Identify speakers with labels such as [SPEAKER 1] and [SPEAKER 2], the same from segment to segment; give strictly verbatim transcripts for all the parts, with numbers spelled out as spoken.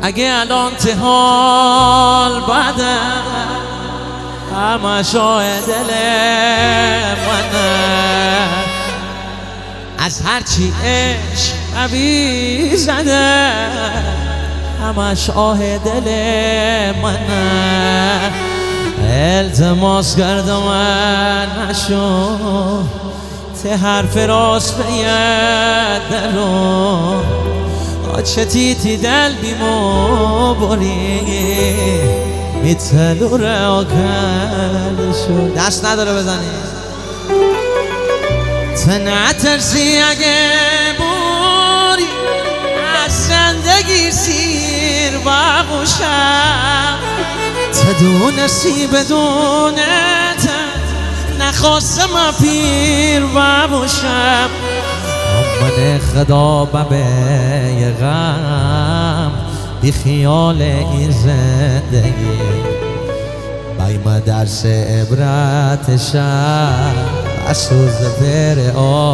[SPEAKER 1] اگه الان تحال بده همه شای دل منه، از هرچی عشق قوی زده همه شاه دل منه. التماس کردم من نشو ته حرف راست بیاد دلو چه تیتی دل بیمو بولی میتلو را کل شد. دست نداره بزنی تنه ترسی اگه بوری از زندگی سیر بغوشم تدونستی بدونت نخواستم پیر ببوشم. من خدا ببه غم بی خیال این زندگی بایم درس عبرتشم از سوز پر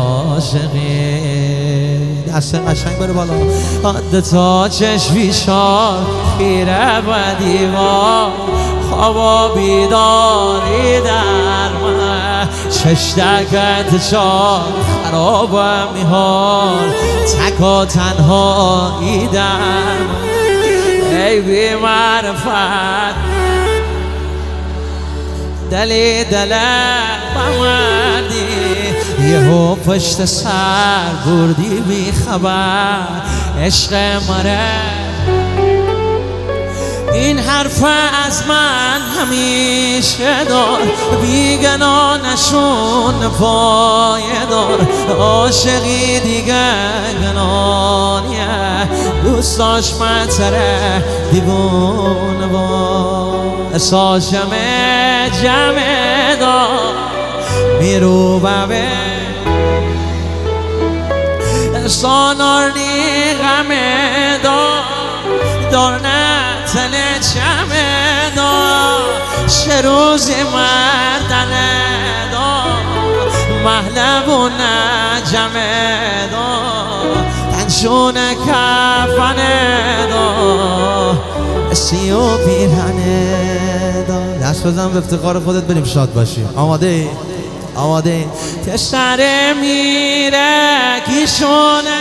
[SPEAKER 1] عاشقی. دست قشنگ بره بالا حد تا چشمی شار خیره و دیوار خوابا بیداری در من چشتکت شار خرابم میحال تکا تنهایی در من. ای بی معرفت دلی دلم بمردی یهو پشت سر بردی بی خبر عشق مره. این حرف از من همیشه دار بیگنا نشون پایدار عاشقی دیگه گنانیه دوست داشت من تره دیوونه با احساشم جمع دار میرو ببه سانارنی غمه دار دارنه تل چمه دار چه روزی مردنه دار محلبونه جمعه دار تنشون کفنه دار سی و پیرهنه دار. دست بزن به افتخار خودت بریم شاد باشیم. آماده ای؟ آماده ای؟ تشتره میره کیشونه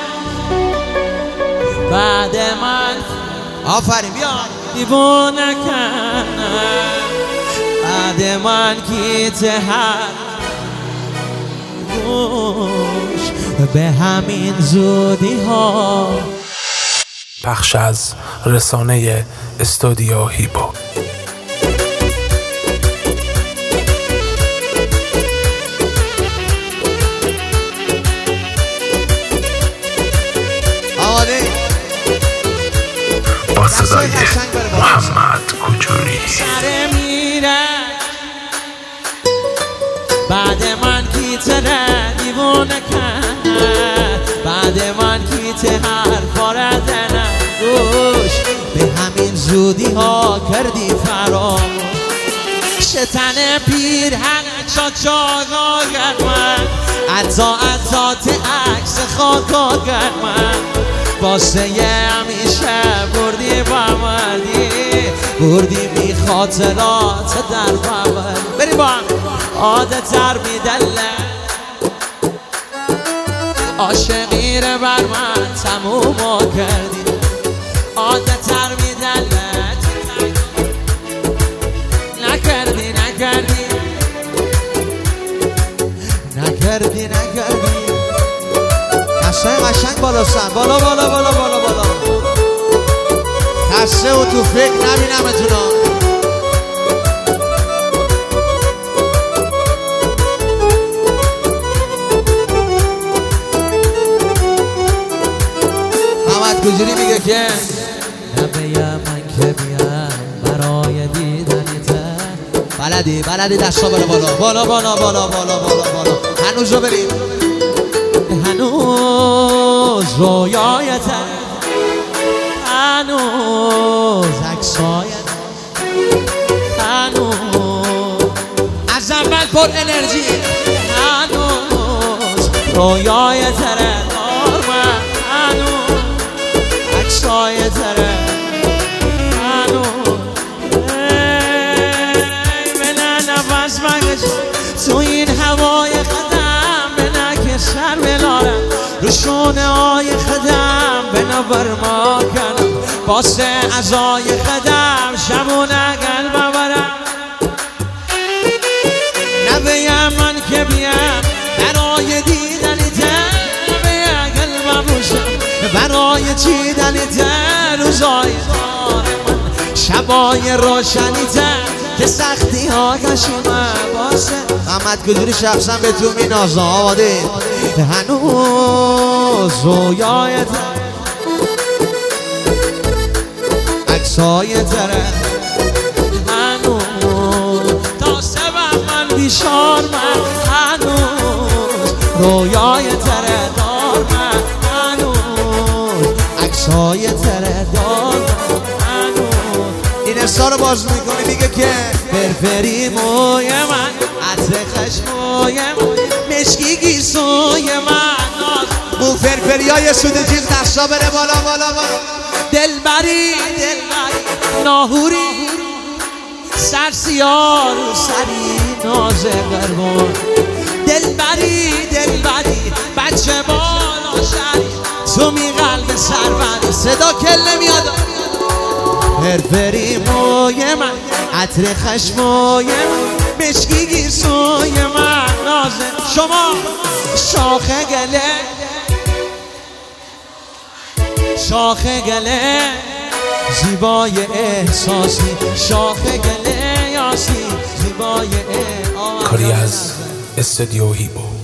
[SPEAKER 1] بعد من آفرین بیا دیوونه کنه بعد من کی تهر گوش به همین زودی ها.
[SPEAKER 2] پخش از رسانه استودیو هیبو. با صدای محمد کوچوری.
[SPEAKER 1] سر میره بعد من کی تره دیوونه کنه بعد من کی ته حرفا را زنه گوش به همین زودی ها کردی فراموش شتن پیرهن چاچاقا کرد من عطا عطا ته عکس خاکا کرد من واسه همیشه بردی بمردی بردی بی خاطرات در بمردی. بری با هم عادت تر میدله عاشقی رو بر من تموم کردی عادت تر میدله نکردی نکردی نکردی نکردی. دستای قشنگ بالا سن بالا بالا بالا بالا بالا دسته و تو فکر نبینم اتونا. محمد کوچوری میگه که نبیم من که بیم برای دیدنیته بلدی بلدی دستا بالا بالا بالا بالا بالا بالا بالا بالا هنوز رو بریم هنوز رویایته هنوز عکسایت هنوز از اول پر انرژی هنوز رویایته دار من هنوز عکسایت هوای خدم به نک سر بلارم رو شونه های خدم به نبر ما کنم باسه ازای خدم شبونه قلب برم نبیم من که بیم برای دیدنی تن نبیم قلبم روشم برای چیدنی تن روزای دار من شبای روشنی تن که سختی ها کشیمه باسه محمد کجوری شخصا به تو می نازه آواده هنوز رویای تن عکسای تره هنوز تا سبب من بیشار من هنوز رویای تره دار من هنوز عکسای تره دار من هنوز این ارسا رو باز میکنه میگه که فرفری موی من عطر خشموی من مشکی گیسوی من مو فرفری های سود چیز دستا بره بالا بالا بالا دلبری دلبری ناهوری سر سیاه رو سری ناز قربان دلبری دلبری بچه بالا شری تو می قلب سربری صدا کله میاد فرفری موی من عطر خشموی من مشکی گیرسوی من نازه شما شاخ گله شاخ گله زیبای احساسی شاخ گله یاسی زیبای احساسی
[SPEAKER 2] کاری از استودیو هیبو.